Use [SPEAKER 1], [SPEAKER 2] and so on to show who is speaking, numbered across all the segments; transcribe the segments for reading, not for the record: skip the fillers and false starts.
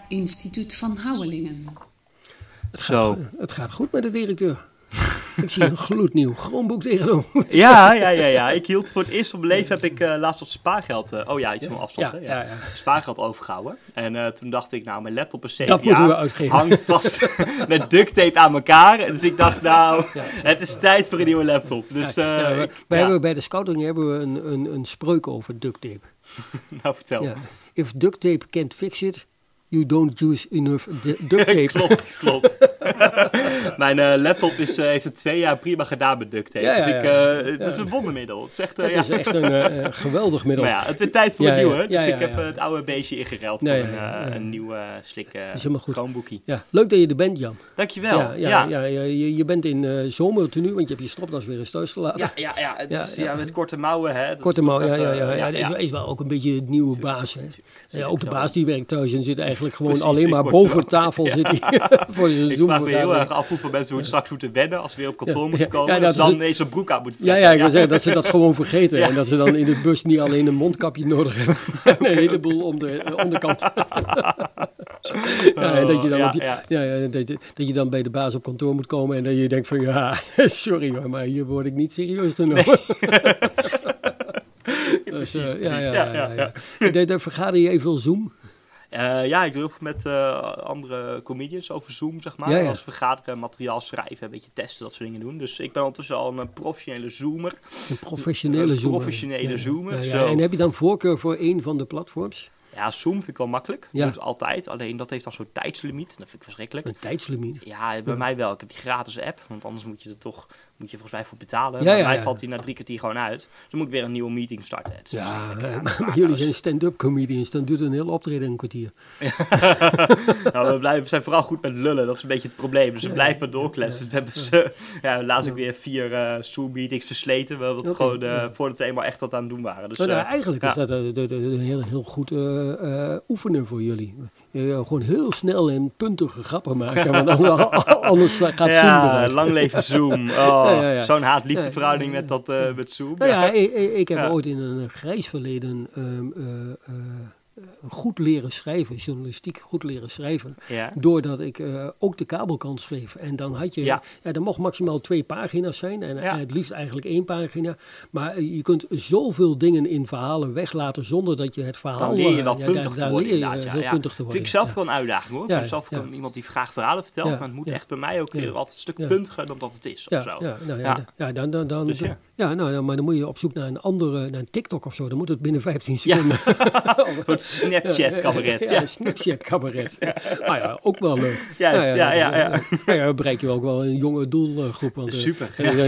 [SPEAKER 1] Instituut van Houwelingen.
[SPEAKER 2] Het gaat goed met de directeur. Ik zie een gloednieuw Chromebook tegenover.
[SPEAKER 3] Ja. Ik hield voor het eerst van mijn leven, heb ik laatst wat spaargeld, iets van afstand, spaargeld overgehouden. En toen dacht ik, nou, mijn laptop is 7 jaar, hangt vast met duct tape aan elkaar. En dus ik dacht, het is tijd voor een nieuwe laptop. Dus,
[SPEAKER 2] hebben bij de scouting hebben we een spreuk over duct tape.
[SPEAKER 3] Nou, vertel.
[SPEAKER 2] Ja. If duct tape can't fix it, you don't use enough duct tape.
[SPEAKER 3] Klopt. Mijn laptop heeft het 2 jaar prima gedaan met duct tape. Het is een wondermiddel. Het is
[SPEAKER 2] echt een geweldig middel.
[SPEAKER 3] Maar het werd tijd voor een nieuwe. Dus ik heb het oude beestje ingereld voor een nieuw slik Chromebookie.
[SPEAKER 2] Ja, leuk dat je er bent, Jan.
[SPEAKER 3] Dankjewel.
[SPEAKER 2] Je bent in zomertenue, want je hebt je stropdas weer eens thuis gelaten.
[SPEAKER 3] Met korte mouwen. Hè.
[SPEAKER 2] Korte mouwen, is wel ook een beetje het nieuwe baas. Hè. Ook de baas die werkt thuis en zit eigenlijk gewoon alleen maar boven tafel zit hij voor zijn Zoom.
[SPEAKER 3] Ik vraag me heel erg af hoeveel mensen hoe het straks moeten wennen als we weer op kantoor moeten komen. Dat ze dan ineens een broek aan moeten trekken.
[SPEAKER 2] Ik wil zeggen dat ze dat gewoon vergeten. En dat ze dan in de bus niet alleen een mondkapje nodig hebben. Een heleboel om de onderkant. Dat je dan bij de baas op kantoor moet komen en dat je denkt van sorry hoor, maar hier word ik niet serieus genomen. Daar vergader je even veel Zoom.
[SPEAKER 3] Ik doe heel veel met andere comedians over Zoom, zeg maar. Als vergaderen, materiaal schrijven, een beetje testen, dat soort dingen doen. Dus ik ben ondertussen al een professionele Zoomer.
[SPEAKER 2] Een professionele
[SPEAKER 3] Zoomer.
[SPEAKER 2] Ja. En heb je dan voorkeur voor een van de platforms?
[SPEAKER 3] Ja, Zoom vind ik wel makkelijk. Dat doet altijd. Alleen dat heeft dan zo'n tijdslimiet. Dat vind ik verschrikkelijk.
[SPEAKER 2] Een tijdslimiet?
[SPEAKER 3] Ja, bij mij wel. Ik heb die gratis app. Want anders moet je volgens mij voor betalen. Bij mij valt die na 3 kwartier gewoon uit. Dus dan moet ik weer een nieuwe meeting starten.
[SPEAKER 2] Maar jullie zijn stand-up comedians. Dan duurt een heel optreden een kwartier.
[SPEAKER 3] We zijn vooral goed met lullen. Dat is een beetje het probleem. Dus we blijven maar doorkletsen. Dus we hebben laatst ook weer 4 Zoom-meetings versleten. We hebben het gewoon voordat we eenmaal echt wat aan het doen waren. Dus,
[SPEAKER 2] eigenlijk is dat een heel goed oefenen voor jullie. Gewoon heel snel en puntige grappen maken. Want anders gaat Zoom eruit.
[SPEAKER 3] Lang leven Zoom. Zo'n haat-liefde verhouding met Zoom.
[SPEAKER 2] Ik heb ooit in een grijs verleden goed leren schrijven, journalistiek goed leren schrijven, doordat ik ook de kabelkant schreef. En dan had je, er mocht maximaal 2 pagina's zijn en het liefst eigenlijk 1 pagina. Maar je kunt zoveel dingen in verhalen weglaten zonder dat je het verhaal...
[SPEAKER 3] Dan leer je wel puntig te worden.
[SPEAKER 2] Puntig te worden.
[SPEAKER 3] Vind ik zelf wel een uitdaging hoor. Ik ben zelf iemand die graag verhalen vertelt, maar het moet echt bij mij ook weer altijd een stuk puntiger dan dat het is. Maar dan moet je op zoek naar een TikTok of zo. Dan moet het binnen 15 seconden. Goed Snapchat-cabaret.
[SPEAKER 2] Snapchat-cabaret. Ook wel leuk.
[SPEAKER 3] Juist,
[SPEAKER 2] Dan bereik je wel ook wel een jonge doelgroep. Want,
[SPEAKER 3] super.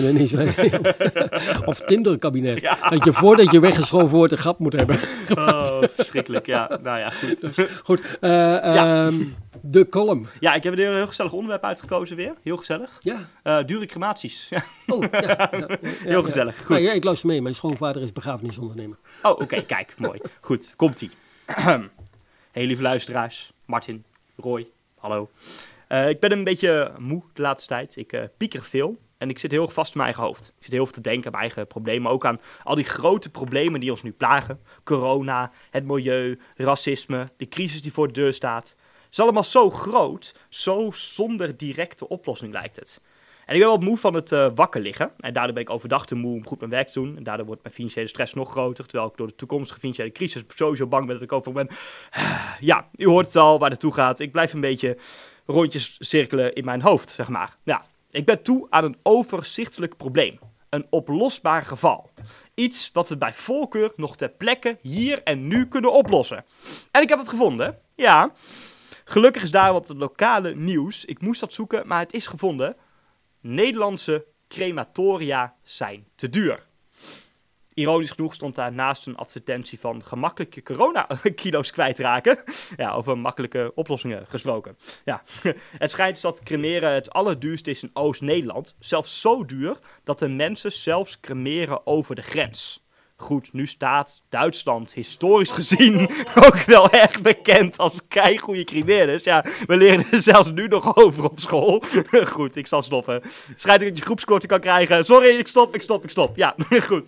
[SPEAKER 2] Of Tinder-kabinet. Dat je voordat je weggeschoven wordt een grap moet hebben.
[SPEAKER 3] Verschrikkelijk. Goed.
[SPEAKER 2] Goed. De column.
[SPEAKER 3] Ja, ik heb een heel gezellig onderwerp uitgekozen weer. Heel gezellig.
[SPEAKER 2] Ja.
[SPEAKER 3] Dure crematies.
[SPEAKER 2] Heel
[SPEAKER 3] gezellig. Goed.
[SPEAKER 2] Ik luister mee. Mijn schoonvader is begrafenisondernemer.
[SPEAKER 3] Oké. Kijk. Mooi. Goed. Komt-ie. Hey lieve luisteraars. Martin, Roy, hallo. Ik ben een beetje moe de laatste tijd. Ik pieker veel. En ik zit heel erg vast in mijn eigen hoofd. Ik zit heel veel te denken aan mijn eigen problemen. Maar ook aan al die grote problemen die ons nu plagen. Corona, het milieu, racisme, de crisis die voor de deur staat. Het is allemaal zo groot. Zo zonder directe oplossing lijkt het. En ik ben wel moe van het wakker liggen. En daardoor ben ik overdag te moe om goed mijn werk te doen. En daardoor wordt mijn financiële stress nog groter. Terwijl ik door de toekomstige financiële crisis sowieso bang ben dat ik over ben. Ja, u hoort het al waar het toe gaat. Ik blijf een beetje rondjes cirkelen in mijn hoofd, zeg maar. Ja, ik ben toe aan een overzichtelijk probleem. Een oplosbaar geval. Iets wat we bij voorkeur nog ter plekke hier en nu kunnen oplossen. En ik heb het gevonden. Ja, gelukkig is daar wat lokale nieuws. Ik moest dat zoeken, maar het is gevonden. Nederlandse crematoria zijn te duur. Ironisch genoeg stond daar naast een advertentie van gemakkelijke coronakilo's kwijtraken. Ja, over makkelijke oplossingen gesproken. Ja, het schijnt dat cremeren het allerduurste is in Oost-Nederland. Zelfs zo duur dat de mensen zelfs cremeren over de grens. goed, nu staat Duitsland historisch gezien ook wel echt bekend als keigoede criminelen. Ja, we leren er zelfs nu nog over op school. Goed, ik zal stoppen. Schijnt dat je groepskorting kan krijgen. Sorry, ik stop. Ja, goed.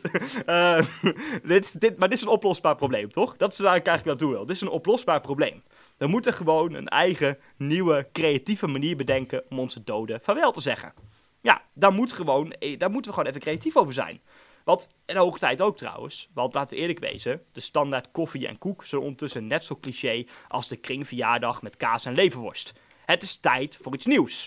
[SPEAKER 3] Maar dit is een oplosbaar probleem, toch? Dat is waar ik eigenlijk naartoe wil. Dit is een oplosbaar probleem. We moeten gewoon een eigen, nieuwe, creatieve manier bedenken om onze doden vaarwel te zeggen. Ja, daar moeten we gewoon even creatief over zijn. Want, en hoog tijd ook trouwens, want laten we eerlijk wezen, de standaard koffie en koek zijn ondertussen net zo cliché als de kringverjaardag met kaas en leverworst. Het is tijd voor iets nieuws.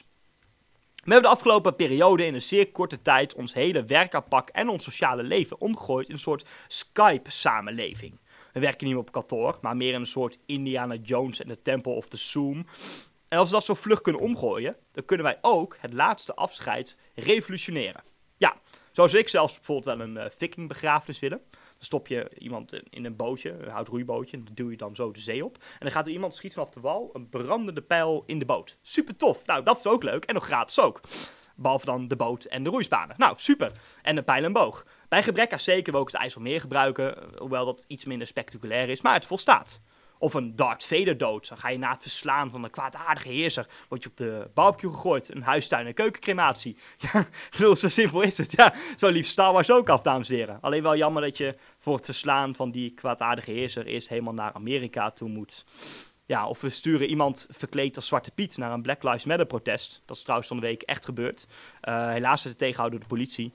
[SPEAKER 3] We hebben de afgelopen periode in een zeer korte tijd ons hele werkaanpak en ons sociale leven omgegooid in een soort Skype-samenleving. We werken niet meer op kantoor, maar meer in een soort Indiana Jones en de Temple of the Zoom. En als we dat zo vlug kunnen omgooien, dan kunnen wij ook het laatste afscheid revolutioneren. Ja, zoals ik zelfs bijvoorbeeld wel een vikingbegrafenis willen. Dan stop je iemand in een bootje, een houtroeibootje, en dan duw je dan zo de zee op. En dan gaat er iemand schieten vanaf de wal een brandende pijl in de boot. Super tof. Nou, dat is ook leuk en nog gratis ook. Behalve dan de boot en de roeispanen. Nou, super. En een pijl en boog. Bij gebrek aan zeker wil ik het IJsselmeer gebruiken, hoewel dat iets minder spectaculair is, maar het volstaat. Of een Darth Vader dood. Dan ga je na het verslaan van een kwaadaardige heerser, word je op de barbecue gegooid. Een huistuin- en keukencrematie. Ja, zo simpel is het. Ja, zo lief Star Wars ook af, dames en heren. Alleen wel jammer dat je voor het verslaan van die kwaadaardige heerser eerst helemaal naar Amerika toe moet. Ja, of we sturen iemand verkleed als Zwarte Piet naar een Black Lives Matter protest. Dat is trouwens van de week echt gebeurd. Helaas is het tegengehouden door de politie.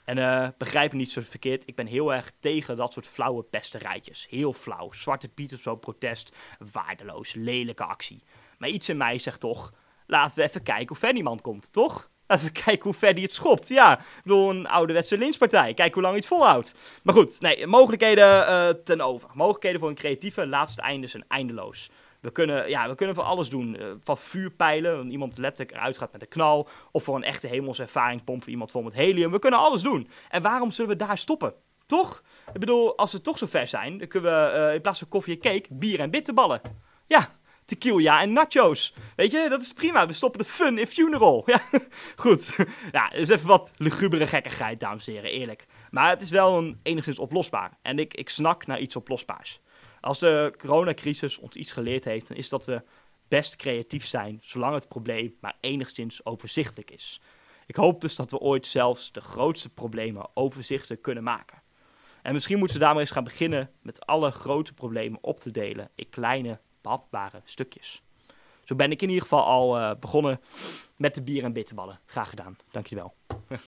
[SPEAKER 3] En begrijp me niet zo verkeerd, ik ben heel erg tegen dat soort flauwe pesterijtjes. Heel flauw. Zwarte Piet of zo, protest, waardeloos, lelijke actie. Maar iets in mij zegt toch, laten we even kijken hoe ver die man komt, toch? Laten we kijken hoe ver die het schopt. Ja, ik bedoel, een ouderwetse lynchpartij. Kijk hoe lang hij het volhoudt. Maar goed, nee, mogelijkheden ten over. Mogelijkheden voor een creatieve laatste einde zijn eindeloos. We kunnen voor alles doen. Van vuurpijlen, iemand letterlijk eruit gaat met een knal. Of voor een echte hemelservaring pompen iemand vol met helium. We kunnen alles doen. En waarom zullen we daar stoppen? Toch? Ik bedoel, als we toch zo ver zijn, dan kunnen we in plaats van koffie en cake, bier en bitterballen. Ja, tequila en nachos. Weet je, dat is prima. We stoppen de fun in funeral. Ja, goed. Ja, dat is even wat lugubere gekkigheid, dames en heren, eerlijk. Maar het is wel enigszins oplosbaar. En ik snak naar iets oplosbaars. Als de coronacrisis ons iets geleerd heeft, dan is dat we best creatief zijn, zolang het probleem maar enigszins overzichtelijk is. Ik hoop dus dat we ooit zelfs de grootste problemen overzichtelijk kunnen maken. En misschien moeten we daarmee eens gaan beginnen met alle grote problemen op te delen in kleine, behapbare stukjes. Zo ben ik in ieder geval al begonnen met de bier en bitterballen. Graag gedaan. Dankjewel.